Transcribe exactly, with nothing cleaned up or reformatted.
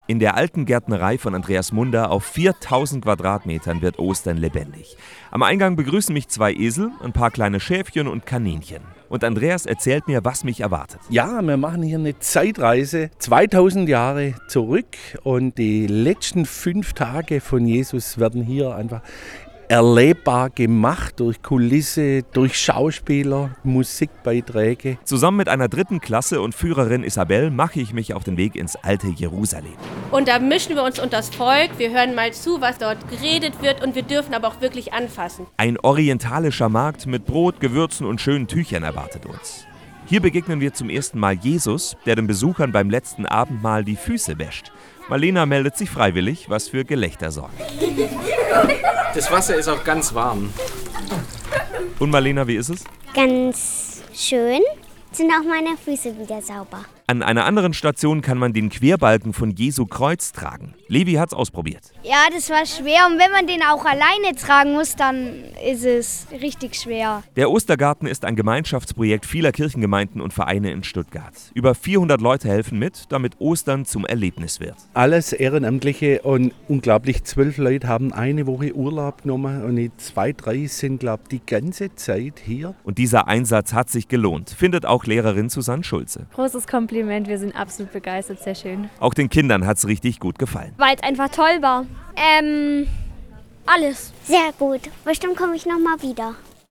In der alten Gärtnerei von Andreas Munder auf viertausend Quadratmetern wird Ostern lebendig. Am Eingang begrüßen mich zwei Esel, ein paar kleine Schäfchen und Kaninchen. Und Andreas erzählt mir, was mich erwartet. Ja, wir machen hier eine Zeitreise zweitausend Jahre zurück und die letzten fünf Tage von Jesus werden hier einfach erlebbar gemacht durch Kulisse, durch Schauspieler, Musikbeiträge. Zusammen mit einer dritten Klasse und Führerin Isabel mache ich mich auf den Weg ins alte Jerusalem. Und da mischen wir uns unter das Volk, wir hören mal zu, was dort geredet wird und wir dürfen aber auch wirklich anfassen. Ein orientalischer Markt mit Brot, Gewürzen und schönen Tüchern erwartet uns. Hier begegnen wir zum ersten Mal Jesus, der den Besuchern beim letzten Abendmahl die Füße wäscht. Marlena meldet sich freiwillig, was für Gelächter sorgt. Das Wasser ist auch ganz warm. Und Marlena, wie ist es? Ganz schön. Sind auch meine Füße wieder sauber. An einer anderen Station kann man den Querbalken von Jesu Kreuz tragen. Levi hat's ausprobiert. Ja, das war schwer und wenn man den auch alleine tragen muss, dann ist es richtig schwer. Der Ostergarten ist ein Gemeinschaftsprojekt vieler Kirchengemeinden und Vereine in Stuttgart. Über vierhundert Leute helfen mit, damit Ostern zum Erlebnis wird. Alles Ehrenamtliche und unglaublich zwölf Leute haben eine Woche Urlaub genommen und die zwei, drei sind, glaube ich, die ganze Zeit hier. Und dieser Einsatz hat sich gelohnt, findet auch Lehrerin Susanne Schulze. Großes Kompliment, wir sind absolut begeistert, sehr schön. Auch den Kindern hat's richtig gut gefallen. Weil es einfach toll war. Ähm, alles. Sehr gut. Bestimmt komme ich noch mal wieder.